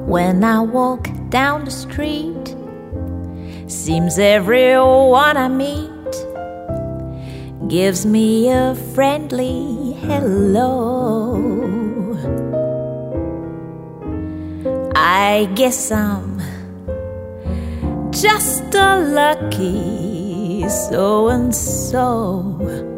When I walk down the street, seems everyone I meet gives me a friendly hello. I guess I'm just a lucky so-and-so.